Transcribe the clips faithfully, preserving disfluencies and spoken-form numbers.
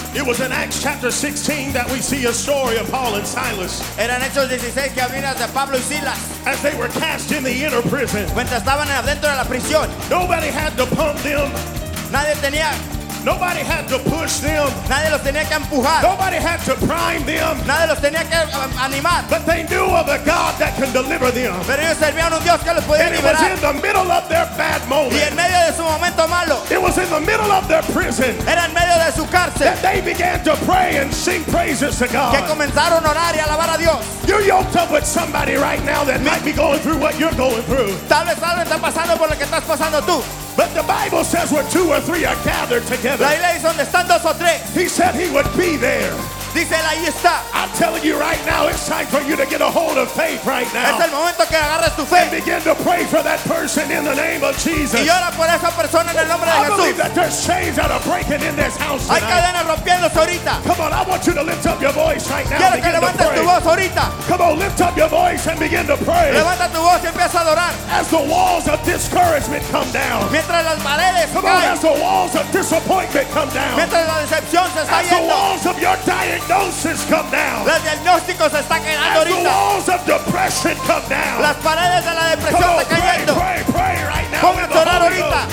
It was in Acts chapter sixteen that we see a story of Paul and Silas. Era en Hechos dieciséis que había de Pablo y Silas. As they were cast in the inner prison. Mientras estaban adentro de la prisión. Nobody had to pump them. Nadie tenía. Nobody had to push them. Nadie los tenía que empujar. Nobody had to prime them. Nadie los tenía que animar. But they knew of a God that can deliver them. Pero ellos servían a un Dios que los podía and liberar. it was in the middle of their bad moment. Y en medio de su momento malo. It was in the middle of their prison. Era en medio de su cárcel. That they began to pray and sing praises to God. Que comenzaron a orar y a alabar a Dios. You're yoked up with somebody right now that might be going through what you're going through. Tal vez algo está pasando por lo que estás pasando tú. But the Bible says where two or three are gathered together. La Biblia dice donde están dos o tres. He said he would be there. Dice él, ahí está. I'm telling you right now, it's time for you to get a hold of faith right now. Es el momento que agarres tu fe. And begin to pray for that person in the name of Jesus. Y ora por esa persona en el nombre de I Jesús. believe that there's chains that are breaking in this house tonight. Hay cadenas rompiéndose ahorita. Come on, I want you to lift up your voice right now. Quiero que Begin to levantes pray. tu voz ahorita. Come on, lift up your voice and begin to pray. Levanta tu voz y empieza a adorar. As the walls of discouragement come down. Mientras las paredes Come on, caen. as the walls of disappointment come down. Mientras la decepción se está As the yendo. walls of your diagnosis come down. Los diagnósticos se están quedando As the ahorita. walls of depression come down. Las paredes de la Come depresión on, están pray, cayendo. pray, pray right now. Pónganse in a the orar Holy ahorita. Ghost.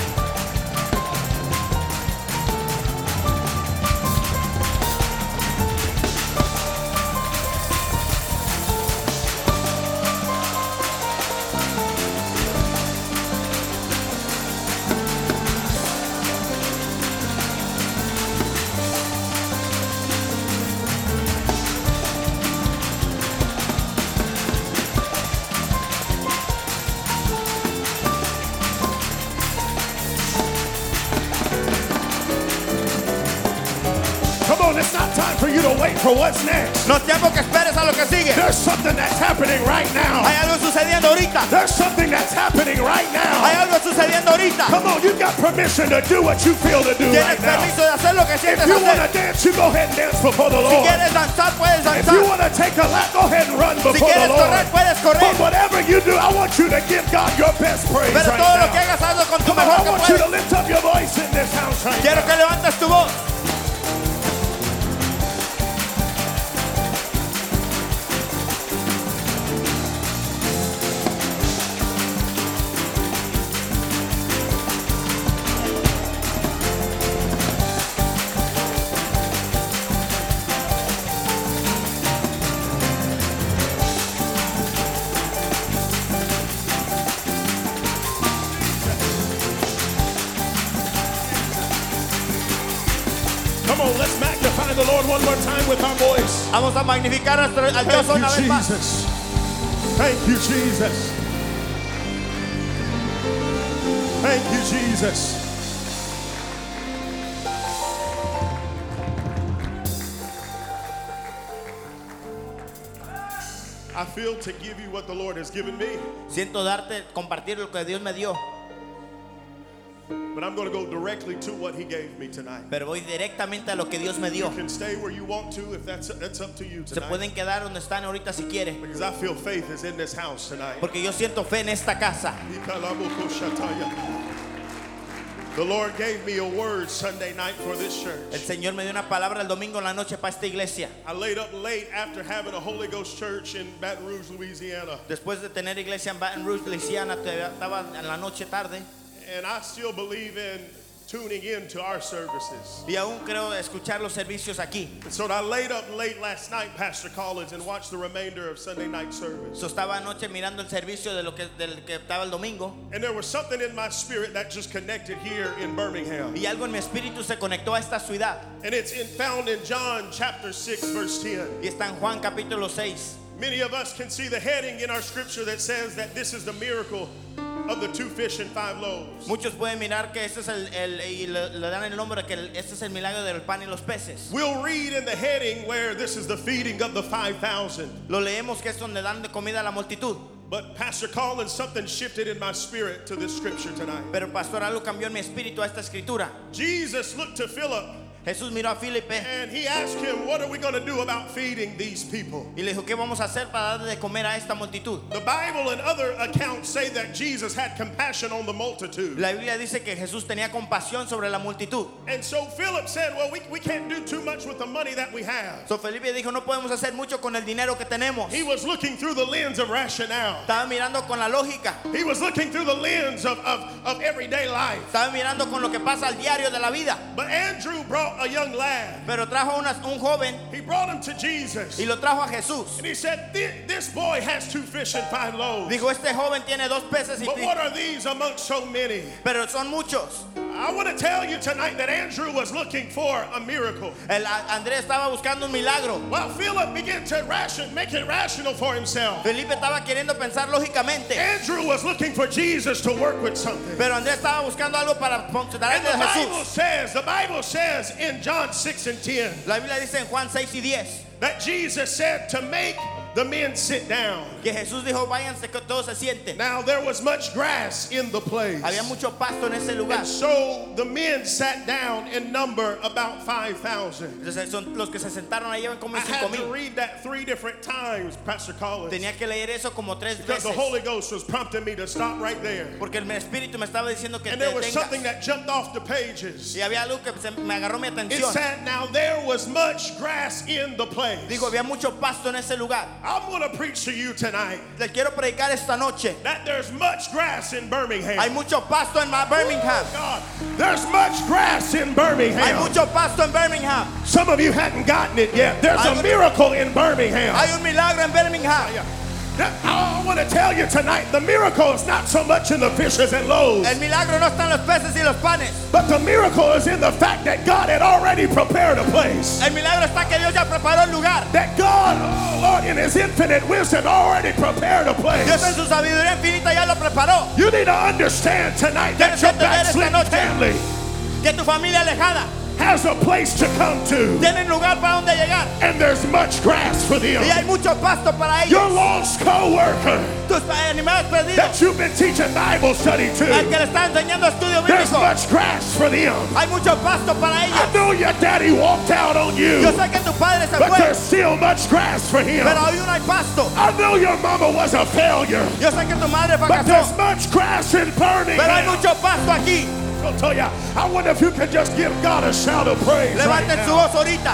Come on, it's not time for you to wait for what's next. No es tiempo que esperes a lo que sigue. There's something that's happening right now. Hay algo sucediendo ahorita. There's something that's happening right now. Hay algo sucediendo ahorita. Come on, you've got permission to do what you feel to do right Tienes now. permiso de hacer lo que If sientes you want hacer. to dance, you go ahead and dance before the Si Lord. quieres danzar, puedes If danzar. you want to take a lap, go ahead and run Si before the quieres correr, Lord. puedes But correr. whatever you do, I want you to give God your best praise Pero right todo lo que now. hagas, hazlo con tu Come on, mejor I que want you to puedes. lift up your voice in this house right Quiero now. que levantes tu voz. Come on, let's magnify the Lord one more time with our voice. Vamos a magnificar al al Dios Thank una vez you, más. Jesus. Thank you, Jesus. Thank you, Jesus. I feel to give you what the Lord has given me, Siento darte, compartir lo que Dios me dio. but I'm going to go directly to what He gave me tonight. Pero voy directamente a lo que Dios me dio. You can stay where you want to if that's that's up to you Se tonight. pueden quedar donde están ahorita si quieren. Because I feel faith is in this house tonight. Porque yo siento fe en esta casa. The Lord gave me a word Sunday night for this El church. Señor me dio una palabra el domingo en la noche para esta iglesia. I laid up late after having a Holy Ghost church in Baton Rouge, Louisiana. Después de tener iglesia en Baton Rouge, Louisiana, estaba en la noche tarde. And I still believe in tuning in to our services. Y aún creo escuchar los servicios aquí. And so I laid up late last night, Pastor Collins, and watched the remainder of Sunday night service. So estaba anoche mirando el servicio de lo que, del que estaba el domingo. And there was something in my spirit that just connected here in Birmingham. Y algo en mi espíritu se conectó a esta ciudad. And it's in, found in John chapter six, verse ten. Y está en Juan capítulo seis. Many of us can see the heading in our scripture that says that this is the miracle of the two fish and five loaves. Muchos pueden mirar que este es el, el y le, le dan el nombre que el, este es el milagro del pan y los peces. We'll read in the heading where this is the feeding of the five thousand. Lo leemos que es donde dan de comida a la multitud. But Pastor Collins, something shifted in my spirit to this scripture tonight. Pero pastor, algo cambió en mi espíritu a esta escritura. Jesus looked to Philip Jesús miró a Felipe and he asked him, what are we going to do about feeding these people? y le dijo, ¿qué vamos a hacer para darle de comer a esta multitud? The Bible and other accounts say that Jesus had compassion on the multitude. La Biblia dice que Jesús tenía compasión sobre la multitud. And so Philip said, well, we, we can't do too much with the money that we have. So Felipe dijo, no podemos hacer mucho con el dinero que tenemos. He was looking through the lens of rationale. Estaba mirando con la lógica. He was looking through the lens of, of, of everyday life. Estaba mirando con lo que pasa al diario de la vida. But Andrew brought a young lad. Pero trajo una, un joven He brought him to Jesus. y lo trajo a Jesús. And he said, this boy has two fish and five loaves. Dijo, este joven tiene dos peces y But what are these amongst so many? pero son muchos. I want to tell you tonight that Andrew was looking for a miracle. El Andrés estaba buscando un milagro. While Philip began to ration, make it rational for himself, Felipe estaba queriendo pensar lógicamente. Andrew was looking for Jesus to work with something. Pero Andrés estaba buscando algo para funcionar And de the Bible Jesús. says, the Bible says in John six and ten, La Biblia dice en Juan seis y diez that Jesus said to make the men sit down. que Jesús dijo, váyanse que todos se sienten. Now there was much grass in the place. Había mucho pasto en ese lugar. And so the men sat down in number about five thousand. Entonces son los que se sentaron ahí eran como I cinco had to mil. read that three different times, Pastor Collins, Tenía que leer eso como tres because the veces. Holy Ghost was prompting me to stop right there. Porque el espíritu me estaba diciendo que And te there was something detengas. that jumped off the pages. Y había algo que se- me agarró mi It atención. said, now there was much grass in the place. Digo, había mucho pasto en ese lugar. I'm going to preach to you tonight Les quiero predicar esta noche. that there's much grass in Birmingham. Hay mucho pasto en Ma- Birmingham. God, there's much grass in Hay Birmingham. mucho pasto en Birmingham. Some of you hadn't gotten it yet. There's a Hay- miracle in Birmingham. Hay un milagro en Birmingham. I want to tell you tonight, the miracle is not so much in the fishes and loaves, El milagro no está en los peces y los panes. but the miracle is in the fact that God had already prepared a place. El milagro está que Dios ya preparó el lugar. That God, oh Lord, in His infinite wisdom, already prepared a place. Dios en su sabiduría infinita ya lo preparó. You need to understand tonight that Tienes your que entender esta backslidden noche family que tu familia alejada has a place to come to, tiene lugar para donde llegar. and there's much grass for them. Y hay mucho pasto para Your ellos. lost co-worker Tus animales perdidos. that you've been teaching Bible study El to, que le está enseñando estudio there's bíblico. much grass for them. Hay mucho pasto para I ellos. know your daddy walked out on you, Yo sé que tu padre se but fue, there's still much grass for him. pero hoy no hay pasto. I know your mama was a failure, Yo sé que tu madre but there's fracasó, much grass in pero hay Birmingham. mucho pasto aquí. I'll tell you, I wonder if you can just give God a shout of praise right Levanten su now. voz ahorita.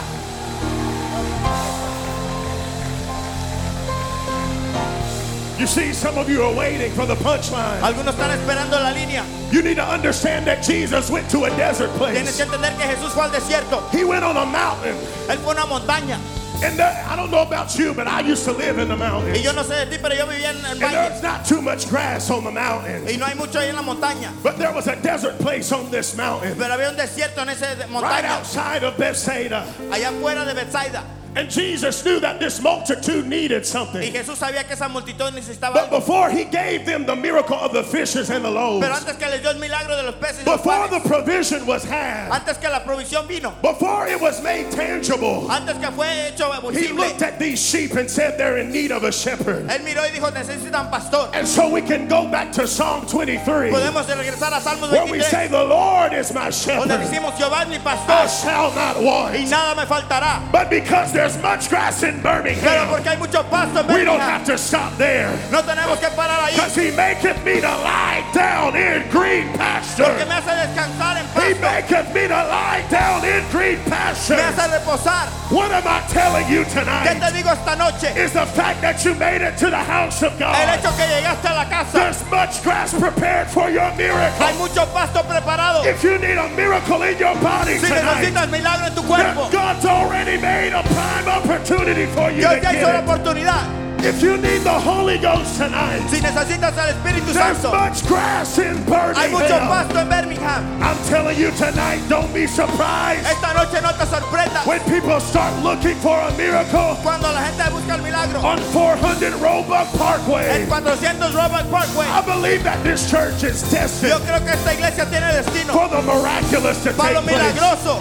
You see, some of you are waiting for the punchline. Algunos están esperando la línea. You need to understand that Jesus went to a desert Tienes place. que entender que Jesús fue al desierto. He went on a mountain. Él fue a una montaña. And there, I don't know about you, but I used to live in the mountains. Y yo no sé de ti, pero yo vivía en el And valle. there's not too much grass on the mountains. Y no hay mucho ahí en la montaña. But there was a desert place on this mountain, Pero había un desierto en esa right montaña. outside of Bethsaida. Allá afuera de Bethsaida. And Jesus knew that this multitude needed Y something. Jesús sabía que esa multitud necesitaba But algo. before He gave them the miracle of the fishes and the loaves, Pero antes que les dio el milagro de los peces y los before the panes, provision was had, antes que la provisión vino, before it was made tangible, antes que fue hecho He posible, looked at these sheep and said they're in need of a shepherd. Él miró y dijo, necesitan pastor. And so we can go back to Psalm twenty-three, Podemos regresar a Salmos where we say, veintitrés, the Lord is my donde shepherd, decimos, Jehová es mi I pastor shall not want. y nada me faltará. But because there's much grass in Pero Birmingham, porque hay mucho pasto en we don't Birmingham, have to stop there. no tenemos que parar ahí, Because He maketh me to lie down in green porque pasture. me hace descansar en He pasto, maketh me to lie down in green me pasture. hace reposar. What am I telling you ¿Qué tonight? te digo esta noche? Is the fact that you made it to the house of El God. hecho que llegaste a la casa, There's much grass prepared for your miracle. hay mucho pasto preparado. If you need a miracle in your body Si tonight, necesitas milagro en tu cuerpo, God's already made a prime opportunity for you Dios to ya hizo la get it. oportunidad. If you need the Holy Ghost tonight, Si necesitas al Espíritu there's Santo, much grass in hay mucho Birmingham. pasto en Birmingham. I'm telling you tonight, don't be surprised Esta noche no te sorprendas when people start looking for a miracle cuando la gente busca el milagro. on four hundred Roebuck En Parkway. cuatrocientos Robert Parkway. I believe that this church is Yo destined creo que esta iglesia tiene destino for the miraculous to para lo take place. milagroso.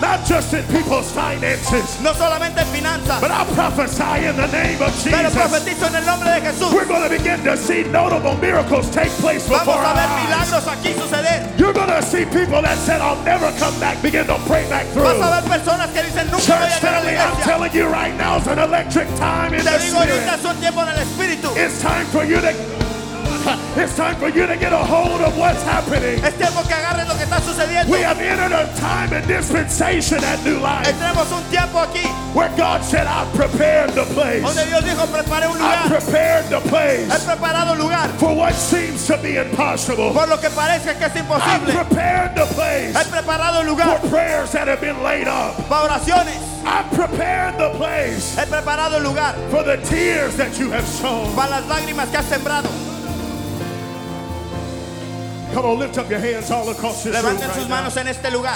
Not just in people's finances, no solamente en finanzas, but I prophesy in the name of pero Jesus. profetizo en el nombre de Jesús. We're going to begin to see notable miracles take place Vamos before a our ver eyes. milagros aquí suceder. You're going to see people that said, I'll never come back, begin to pray back through. Vas a ver personas que dicen nunca voy Church a llegar a la family, I'm iglesia. telling you right now, it's an electric time in Te the digo ahorita spirit. es un tiempo en el espíritu. It's time for you to it's time for you to get a hold of what's happening. Es tiempo que agarres lo que está sucediendo. We have entered a time and dispensation at New Life Tenemos un tiempo aquí where God said, I've prepared the place. donde Dios dijo, preparé un I've lugar. prepared the He place preparado lugar for what seems to be impossible. por lo que parece que es I've imposible. prepared the place He preparado el lugar for prayers that have been laid up. para oraciones. I've prepared the place He preparado el lugar for the tears that you have sown. para las lágrimas que has sembrado. Come on, lift up your hands all across this room Levanten right sus now. manos en este lugar.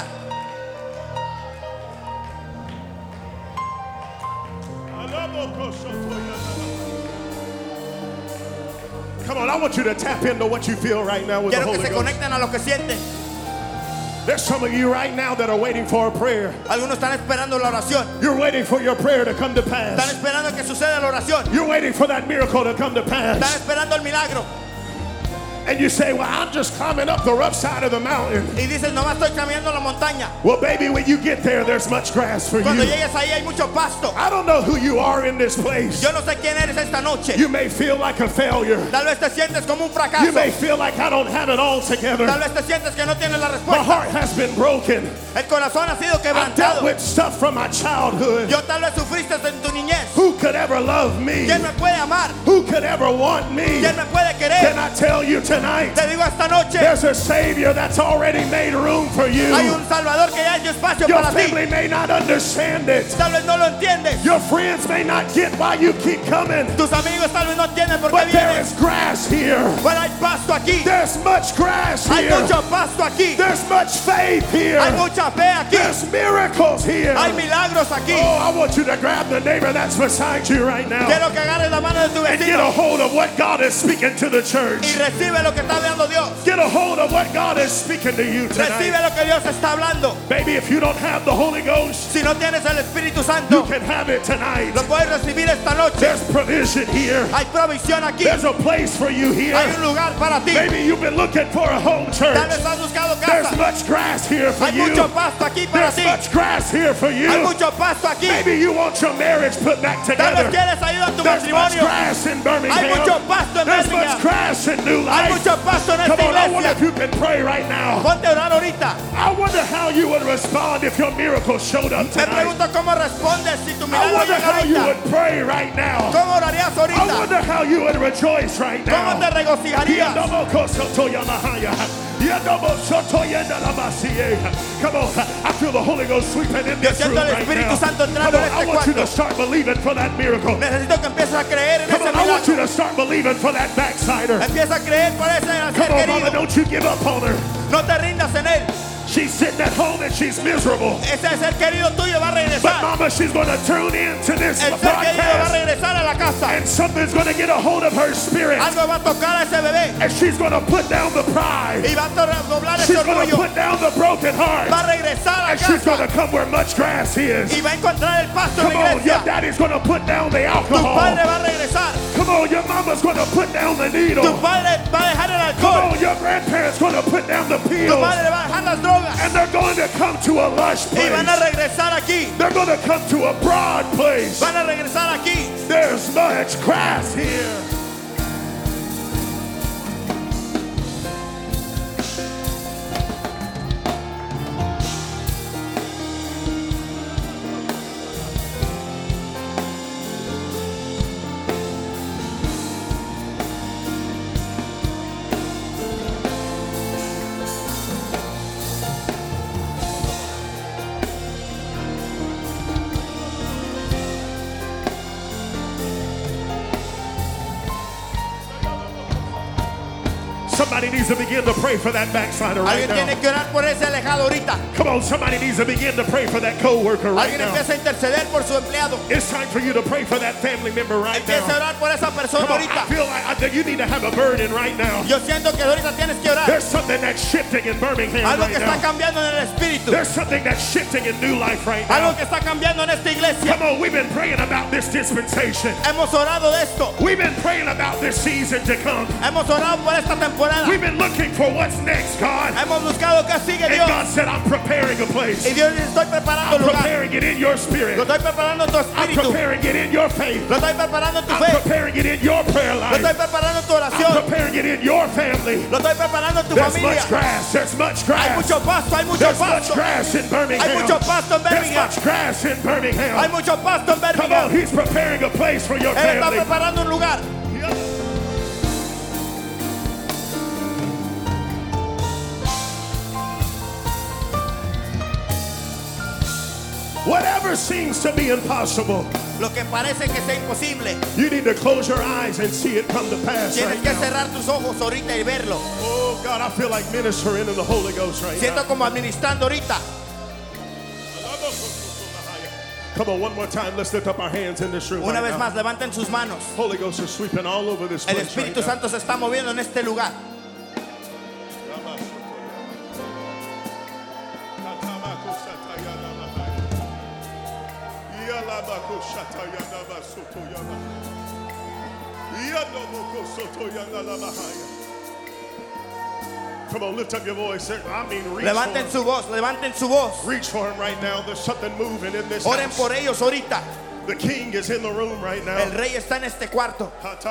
Come on, I want you to tap into what you feel right now with the Quiero que Holy se Ghost. conecten a lo que sienten. There's some of you right now that are waiting for a prayer. Algunos están esperando la oración. You're waiting for your prayer to come to Están pass. esperando que suceda la oración. You're waiting for that miracle to come to Están pass. esperando el milagro. And you say, well, I'm just climbing up the rough side of the mountain. Y dices, nomás estoy caminando la montaña. Well, baby, when you get there, there's much grass for Cuando you. llegues ahí hay mucho pasto. I don't know who you are in this place. Yo no sé quién eres esta noche. You may feel like a failure. Tal vez te sientes como un You fracaso. may feel like I don't have it all together. Tal vez te sientes que no tienes la My respuesta. heart has been broken. El corazón ha sido I dealt quebrantado. with stuff from my childhood. Yo tal vez sufriste en tu niñez. Who could ever love me? ¿Quién me puede amar? Who could ever want me? ¿Quién me puede Can querer? I tell you tonight? Te digo esta noche, There's a Savior that's already made room for you. hay un Salvador que ya ha hecho espacio Your para ti. family may not understand it. Tal vez no lo entiendes. Your friends may not get why you keep coming. Tus amigos tal vez no entienden por qué But there vienes. is grass here. Pero hay pasto aquí. There's much grass Hay here. mucho pasto aquí. There's much faith here. Hay mucha fe aquí. There's miracles here. Hay milagros aquí. Oh, I want you to grab the neighbor that's beside you right now Quiero que agarres la mano de tu and get a vecino hold of what God is speaking to the church. y recibe lo que está hablando Dios. Get a hold of what God is speaking to you Recibe tonight. lo que Dios está hablando. Baby, if you don't have the Holy Ghost, Si no tienes el Espíritu you Santo, can have it tonight. lo puedes recibir esta noche. There's provision here. Hay provisión aquí. There's a place for you here. Hay un lugar para ti. Maybe you've been looking for a home Tal church. vez has buscado There's casa. much grass here for Hay you. mucho pasto aquí para There's ti. much grass here for Hay you. mucho pasto aquí. Maybe you want your marriage put back Tal vez together. quieres ayuda en tu There's much matrimonio. grass in Hay Birmingham. mucho pasto en There's much Birmingham. grass in New Hay Life. mucho pasto en Come esta on, I wonder if iglesia. you can pray right now. Ponte a orar ahorita. I wonder how you would respond if your miracle showed up Me tonight. pregunto cómo respondes si tu I milagro wonder llega how you ahorita. would pray right now. ¿Cómo orarías I ahorita? wonder how you would rejoice right ¿Cómo te now. regocijarías? Come on, I feel the Holy Ghost sweeping in Yo this room siento el right Espíritu now. Santo Come entrando on, en I este want you to cuarto. start believing for that miracle. Necesito que empieces a creer en Come ese on, I want you milagro. to start believing for that backslider. Empieza a creer por ese ser Come on, mama, querido. don't you give up on her. No te rindas en él. She's sitting at home and she's miserable. Ese ser querido tuyo va a But regresar. mama, she's going to tune in to this El ser querido va a broadcast. regresar a la casa. And something's going to get a hold of her spirit. Algo va a tocar a ese bebé. And she's going to put down the pride. Y va a to- doblar ese She's going to orgullo. put down the broken heart. Va a regresar a And she's going casa. to come where much grass is. Y va a encontrar el pasto en Come la on, your iglesia. daddy's going to put down the Tu alcohol. padre va a regresar. Come on, your mama's going to put down the Tu needle. padre va a dejar el Come alcohol. on, your grandparents going to put down the Tu pills. padre va a dejar las drogas. And they're going to come to a lush Y van a place. regresar aquí. They're going to come to a broad place. Van a regresar aquí. There's much grass here. Somebody needs to begin to pray for that backslider right Alguien now. tiene que orar por ese alejado ahorita. Come on, somebody needs to begin to pray for that co-worker right Alguien now. empieza a interceder por su empleado. It's time for you to pray for that family member right Empieza a now. orar por esa persona Come on, I ahorita. feel like I, that you need to have a burden right now. Yo siento que ahorita tienes que orar. There's something that's shifting in Birmingham Algo right que está now. cambiando en el espíritu. There's something that's shifting in New Life right Algo now. que está cambiando en esta iglesia. Come on, we've been praying about this dispensation. Hemos orado de esto. We've been praying about this season to come. Hemos orado por esta temporada. We've been looking for what's next, God. Hemos buscado qué sigue And Dios. God said, I'm preparing a place. Y Dios dice, estoy preparando I'm lugar. preparing it in your spirit. Lo estoy preparando en tu I'm espíritu. preparing it in your faith. Lo estoy preparando en tu I'm fe. preparing it in your prayer Lo estoy life. preparando en tu I'm oración. preparing it in your family. Lo estoy preparando en tu There's familia. much grass. There's much Hay grass. mucho pasto, hay mucho There's much pasto. grass in Birmingham. Hay mucho pasto en There's Birmingham. much grass in Hay Birmingham. mucho pasto en Come on, Birmingham. he's preparing a place for your Él está family. preparando un lugar. Whatever seems to be impossible, Lo que parece que sea imposible. you need to close your eyes and see it come to pass Tienes right que now. cerrar tus ojos ahorita y verlo. Oh God, I feel like ministering in the Holy Ghost right Siento now. como administrando ahorita. Come on, one more time. Let's lift up our hands in this room Una right vez now. más, levanten sus manos. Holy Ghost is sweeping all over this El place Espíritu right now. Santo se está moviendo en este lugar. Come on, lift up your voice. I mean, reach Levanten for su him. voz, levanten su voz. Reach for him right now. There's something moving in this Oren house. por ellos ahorita. The king is in the room right now. El rey está en este cuarto.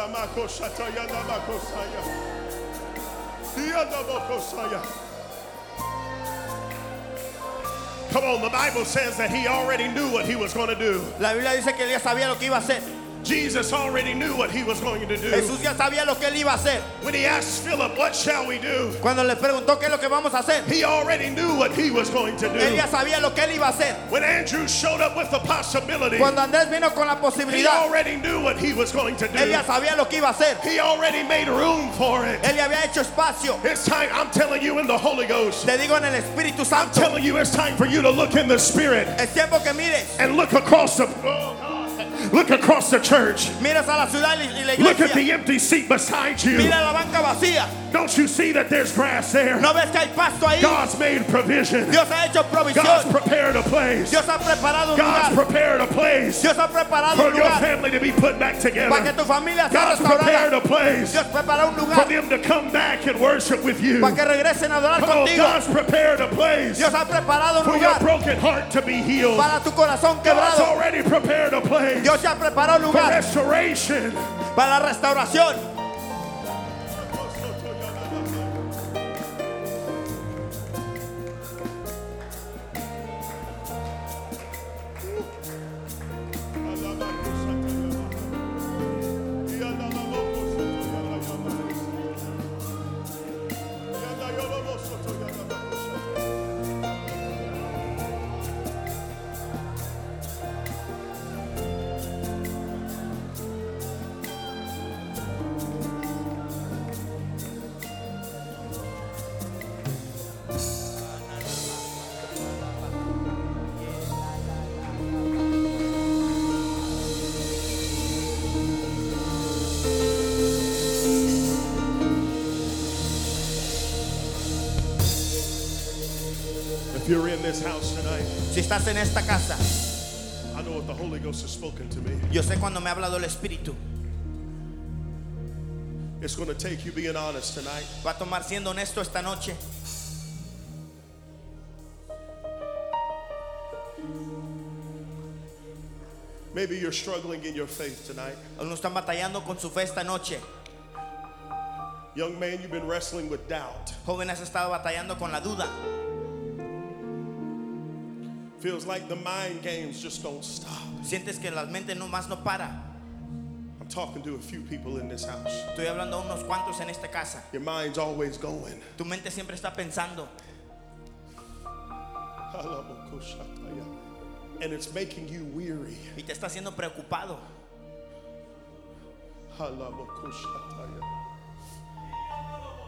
Come on, the Bible says that he already knew what he was going to do. La Biblia dice que él ya sabía lo que iba a hacer. Jesus already knew what he was going to do. Jesús ya sabía lo que él iba a hacer. When he asked Philip, what shall we do? Cuando le preguntó qué es lo que vamos a hacer, He already knew what he was going to él do. ya sabía lo que él iba a hacer. When Andrew showed up with the possibility, Cuando Andrés vino con la he posibilidad, already knew what he was going to él ya do. sabía lo que iba a hacer. He already made room for it. Él ya había hecho espacio. It's time, I'm telling you in the Holy Ghost, Te digo en el Espíritu I'm Santo, telling you it's time for you to look in the Spirit es tiempo que mires. and look across the, oh God, look across the church. Miras a la ciudad y y la Look at iglesia. the empty seat beside you. Mira la banca vacía. Don't you see that there's grass there? ¿No ves que hay pasto ahí? God's made provision. Dios ha hecho God's provisión. prepared a place. Dios ha preparado un God's lugar. prepared a place Dios ha preparado for un your lugar family to be put back para que together. tu familia sea God's prepared restaurada. a place Dios preparó un for lugar them to come back and worship with you. para que regresen a adorar Come on, contigo. God's prepared a place Dios ha preparado un for your lugar broken heart to be healed. para tu corazón God's quebrado. already prepared a place Dios ya preparó un for lugar restoration. para la restauración. If you're in this house tonight, Si estás en esta casa, I know what the Holy Ghost has spoken to me. yo sé cuando me ha hablado el Espíritu. It's going to take you being honest tonight. Va a tomar siendo honesto esta noche. Maybe you're struggling in your faith tonight. Algunos están batallando con su fe esta noche. Young man, you've been wrestling with doubt. Joven, has estado batallando con la duda. Feels like the mind games just don't stop. Sientes que la mente no más no para. I'm talking to a few people in this house. Estoy hablando a unos cuantos en esta casa. Your mind's always going. Tu mente siempre está pensando And it's making you weary. y te está haciendo preocupado.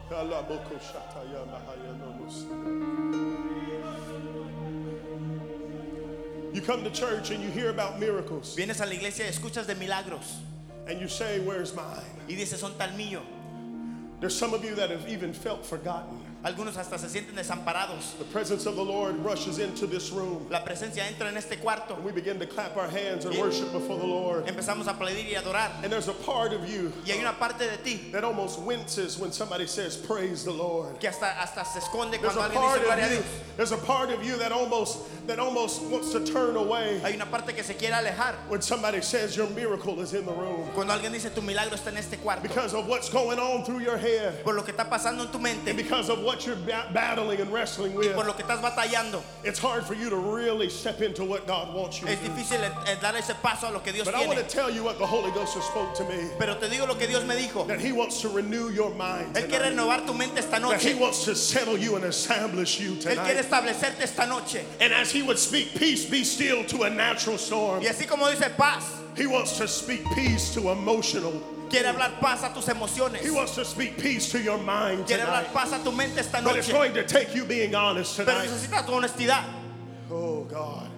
You come to church and you hear about miracles Vienes a la iglesia y escuchas de milagros and you say, where's mine? y dices son tal mío. There's some of you that have even felt forgotten. Algunos hasta se sienten desamparados. The presence of the Lord rushes into this room La presencia entra en este cuarto. and we begin to clap our hands and worship before the Lord. Empezamos a aplaudir y adorar. And there's a part of you Y hay una parte de ti that almost winces when somebody says, praise the Lord. que hasta, hasta se esconde There's cuando a alguien part dice gloria a of you, Dios. there's a part of you that almost that almost wants to turn away Hay una parte que se quiere alejar when somebody says your miracle is in the room cuando alguien dice tu milagro está en este cuarto. because of what's going on through your head Por lo que está pasando en tu and mente, because of what you're ba- battling and wrestling with. por lo que estás batallando. It's hard for you to really step into what God wants you to Es do. difícil eh, eh, dar ese paso a lo que Dios But I want to tiene. tell you what the Holy Ghost has spoke to me, Pero te digo lo que Dios me dijo. that He wants to renew your mind Él quiere tonight, renovar tu mente esta that He noche. wants to settle you and establish you Él quiere tonight. establecerte esta noche. And as He would speak peace, be still to a natural storm, Y así como dice paz, He wants to speak peace to emotional. quiere hablar paz a tus emociones. He wants to speak peace to your mind Quiere hablar tonight. paz a tu mente esta But it's noche. going to take you being honest Pero tonight. necesita tu honestidad. Oh God.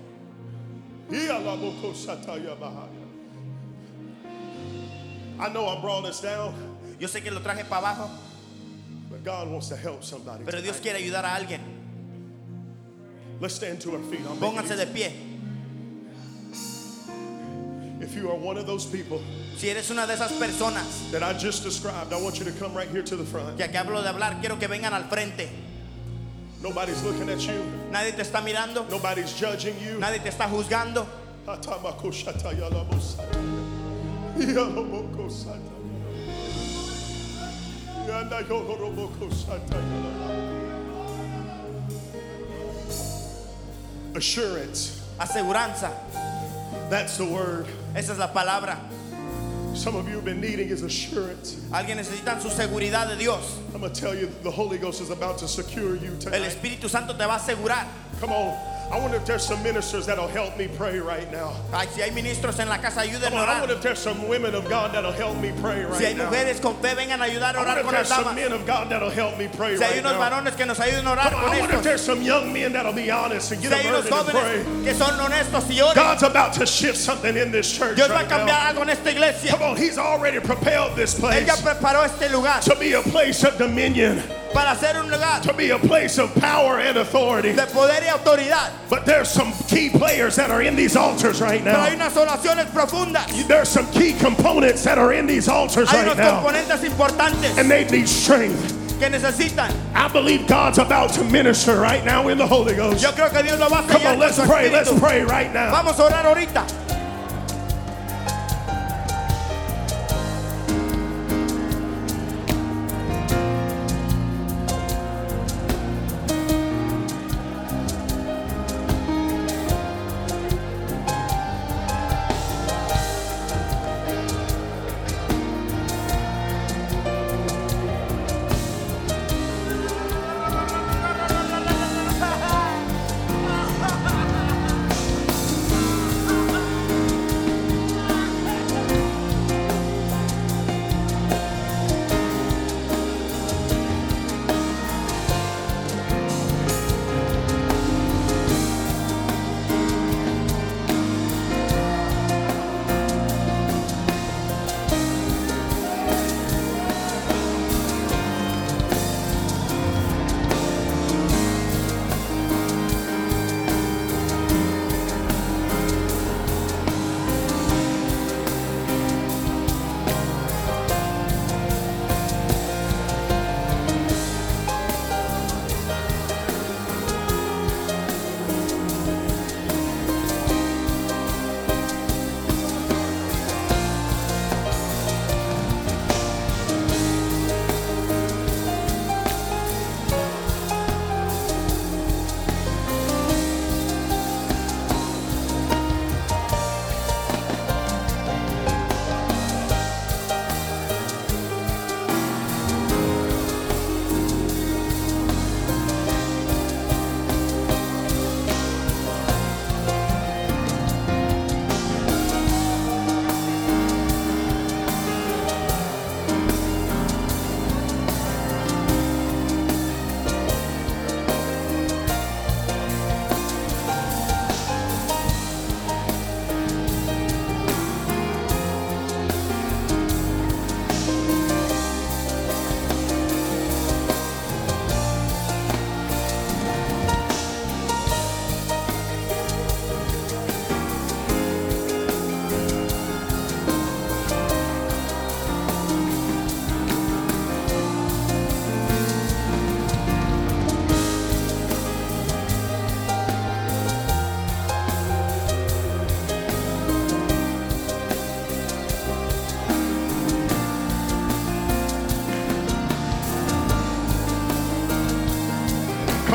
I know I brought us down, Yo sé que lo traje para abajo, but God wants to help somebody pero Dios tonight. quiere ayudar a alguien. Let's stand to our feet. I'll make it Pónganse de pie. easy. If you are one of those people Si eres una de esas personas that I just described, I want you to come right here to the front. que aquí hablo de hablar, quiero que vengan al frente. Nobody's looking at you. Nadie te está mirando, Nobody's judging you. nadie te está juzgando. Assurance. Aseguranza, That's the word. esa es la palabra. Some of you have been needing is assurance. Alguien necesita su seguridad de Dios. I'm going to tell you, the Holy Ghost is about to secure you El tonight. Espíritu Santo te va a asegurar. Come on. I wonder if there's some ministers that'll help me pray right now. Ay, si hay ministros en la casa, ayúdenme Come a on, I orar. wonder if there's some women of God that'll help me pray Si hay right now. mujeres con fe, vengan a ayudar a I orar wonder if con there's las some damas. men of God that'll help me pray Si hay right unos now. varones que nos ayuden a orar Come on, con I wonder if estos. there's some young men that'll be honest and Si get hay a unos burden and pray. jóvenes que son honestos y oren. God's about to shift something in this church Dios va a right cambiar now. algo en esta iglesia. Come on, He's already propelled this Él place ya preparó este lugar to be a place of dominion, para ser un lugar to be a place of power and authority. de poder y autoridad. But there's some key players that are in these altars right Pero hay now. unas oraciones profundas. There's some key components that are in these altars Hay right unos now, componentes importantes and they need strength. que necesitan. I believe God's about to minister right now in the Holy Ghost. Yo creo que Dios lo va a Come sellar on, con let's su pray. Let's espíritu. pray right now. Vamos a orar ahorita.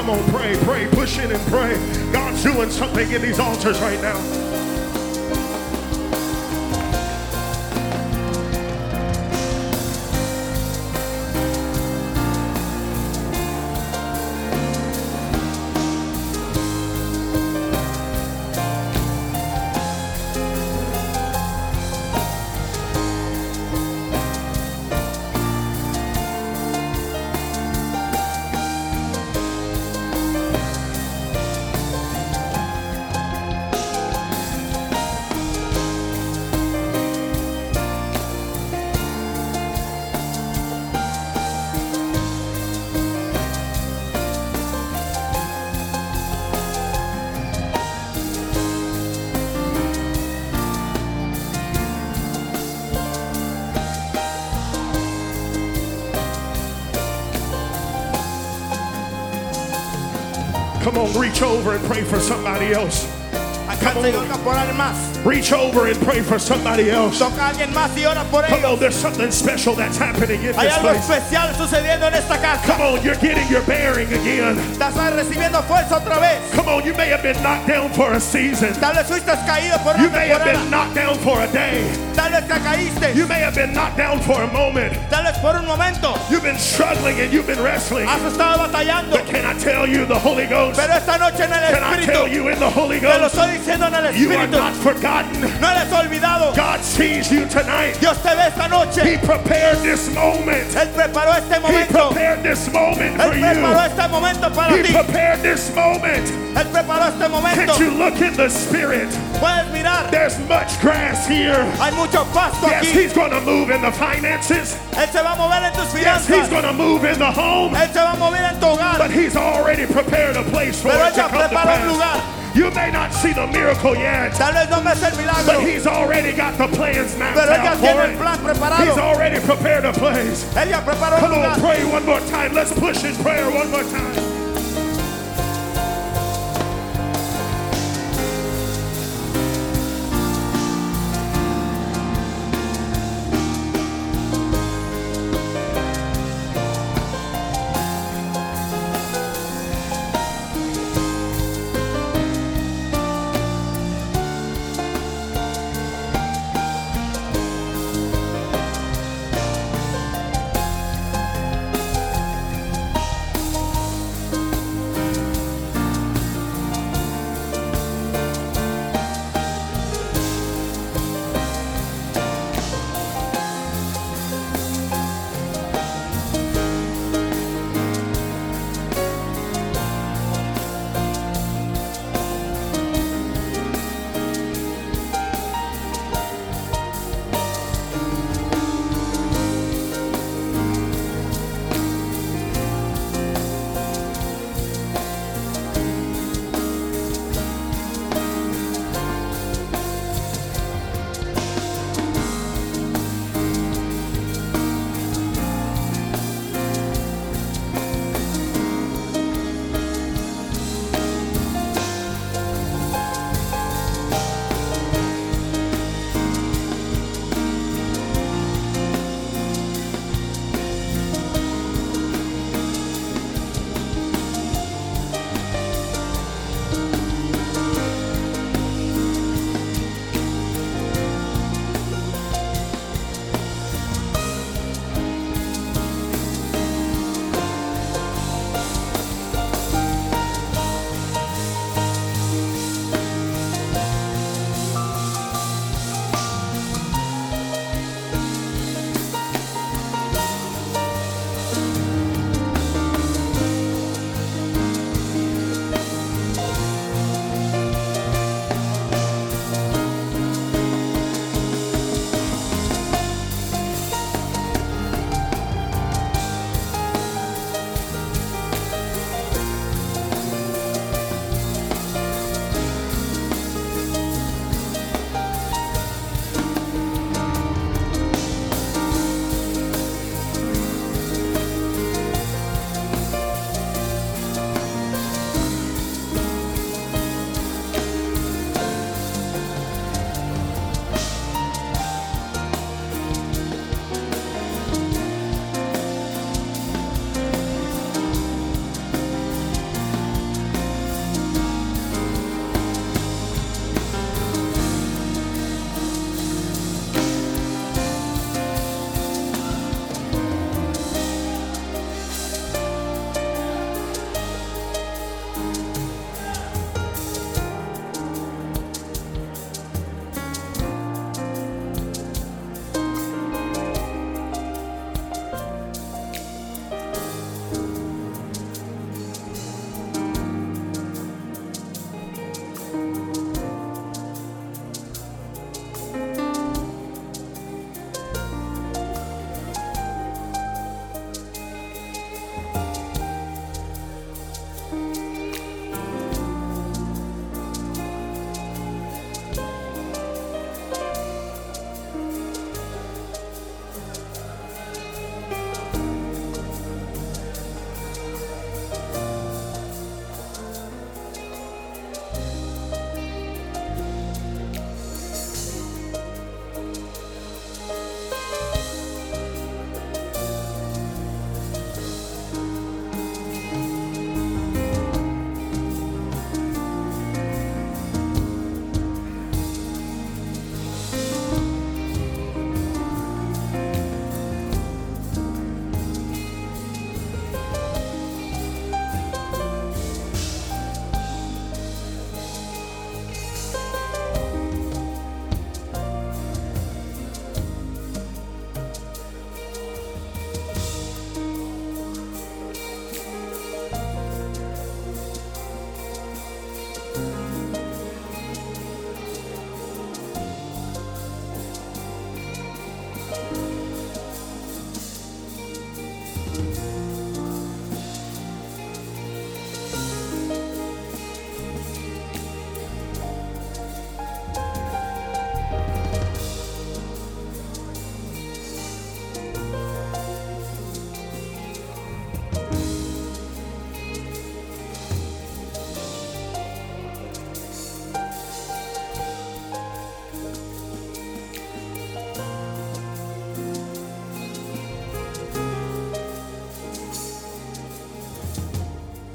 Come on, pray, pray, push in and pray. God's doing something in these altars right now. Come on, reach over and pray for somebody else. Alcanza y toca por alguien más. Reach over and pray for somebody else. Toca a alguien más y ora por Come on, ellos. there's something special that's happening in Hay this algo place. especial sucediendo en esta casa. Come on, you're getting your bearing again. Estás recibiendo fuerza otra vez. Come on, you may have been knocked down for a season. Tal vez fuiste caído por You una may have been temporada. knocked down for a day. Tal vez te caíste. You may have been knocked down for a moment. Tal vez por un momento. You've been struggling and you've been wrestling. Has estado batallando. But can I tell you the Holy Ghost? Pero esta noche en el Can I tell Espíritu. you in the Holy Te lo Ghost? estoy diciendo en el You are Espíritu. not forgotten. No eres olvidado. God sees you tonight. Dios te ve esta He noche. prepared this moment. Él preparó este He momento. prepared this moment Él for preparó you. este momento para He ti. prepared this moment. Él preparó este momento. Can't you look in the Spirit? Puedes mirar. There's much grass here. Hay mucho pasto Yes, aquí. He's going to move in the finances. Él se va a mover en tus Yes, He's finanzas. going to move in the home. Él se va a mover en tu hogar. But He's already prepared a place for Pero it Él to ya come to preparó un pass. lugar. You may not see the miracle yet, Tal vez no ves el but milagro. He's already got the plans mapped Pero Él ya out tiene for el it. plan He's preparado. already prepared a place. Él ya preparó Come el on, lugar. pray one more time. Let's push in prayer one more time.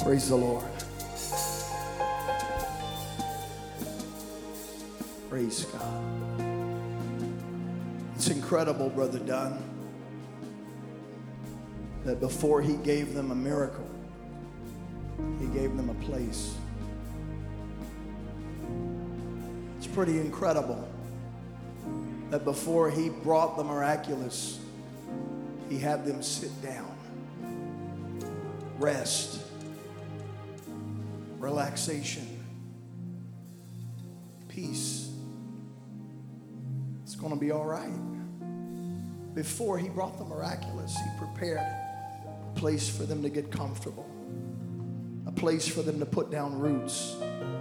Praise the Lord. Praise God. It's incredible, Brother Dunn, that before he gave them a miracle, he gave them a place. It's pretty incredible that before he brought the miraculous, he had them sit down, rest, relaxation, peace. It's going to be all right. Before he brought the miraculous, he prepared a place for them to get comfortable, a place for them to put down roots.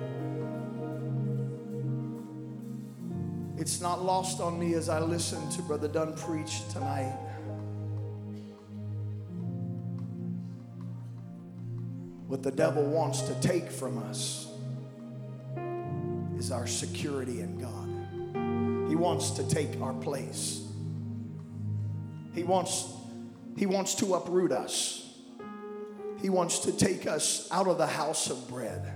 It's not lost on me as I listen to Brother Dunn preach tonight. What the devil wants to take from us is our security in God. He wants to take our place. He wants, he wants to uproot us. He wants to take us out of the house of bread.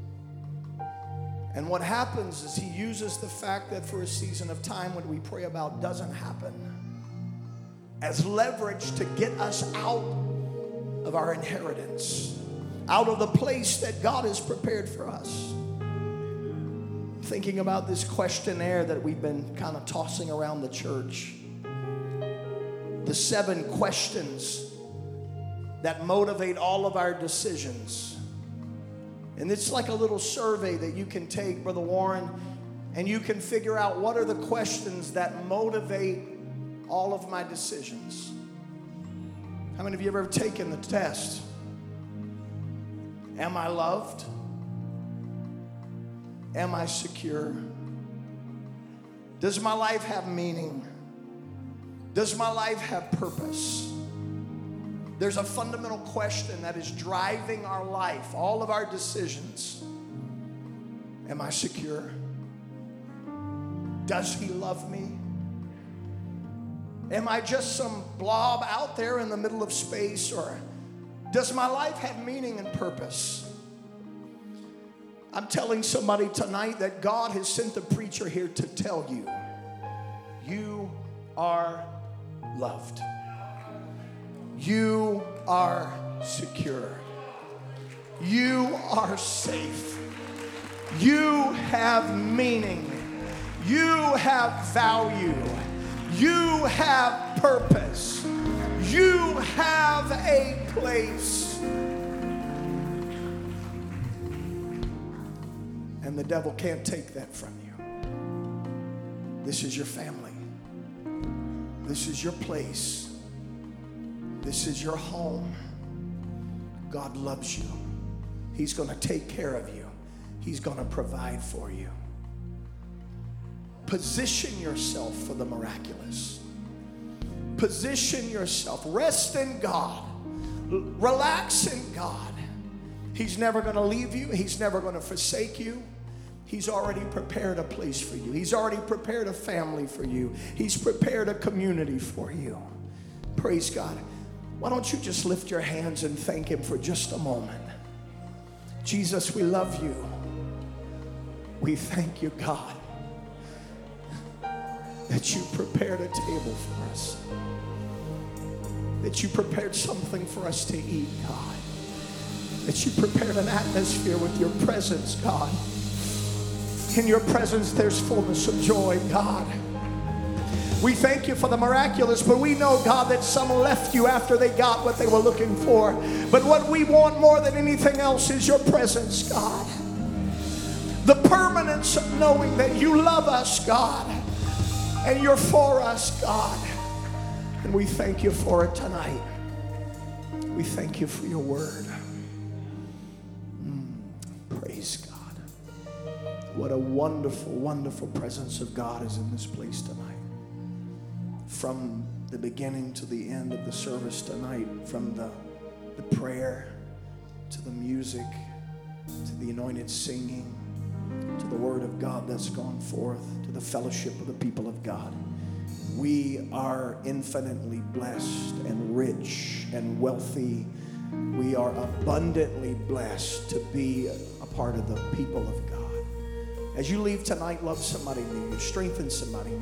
And what happens is he uses the fact that for a season of time what we pray about doesn't happen as leverage to get us out of our inheritance, out of the place that God has prepared for us. Thinking about this questionnaire that we've been kind of tossing around the church. The seven questions that motivate all of our decisions. And it's like a little survey that you can take, Brother Warren, and you can figure out what are the questions that motivate all of my decisions. How many of you have ever taken the test? Am I loved? Am I secure? Does my life have meaning? Does my life have purpose? There's a fundamental question that is driving our life, all of our decisions. Am I secure? Does he love me? Am I just some blob out there in the middle of space, or does my life have meaning and purpose? I'm telling somebody tonight that God has sent a preacher here to tell you, you are loved. You are secure. You are safe. You have meaning. You have value. You have purpose. You have a place. And the devil can't take that from you. This is your family. This is your place. This is your home. God loves you. He's going to take care of you. He's going to provide for you. Position yourself for the miraculous. Position yourself. Rest in God. Relax in God. He's never going to leave you. He's never going to forsake you. He's already prepared a place for you. He's already prepared a family for you. He's prepared a community for you. Praise God. Why don't you just lift your hands and thank him for just a moment? Jesus, we love you. We thank you, God, that you prepared a table for us, that you prepared something for us to eat, God, that you prepared an atmosphere with your presence, God. In your presence, there's fullness of joy, God. We thank you for the miraculous, but we know, God, that some left you after they got what they were looking for. But what we want more than anything else is your presence, God. The permanence of knowing that you love us, God, and you're for us, God. And we thank you for it tonight. We thank you for your word. Mm, praise God. What a wonderful, wonderful presence of God is in this place tonight. From the beginning to the end of the service tonight, from the, the prayer to the music to the anointed singing to the word of God that's gone forth to the fellowship of the people of God, we are infinitely blessed and rich and wealthy We are abundantly blessed to be a part of the people of God. As you leave tonight, love somebody new, strengthen somebody new.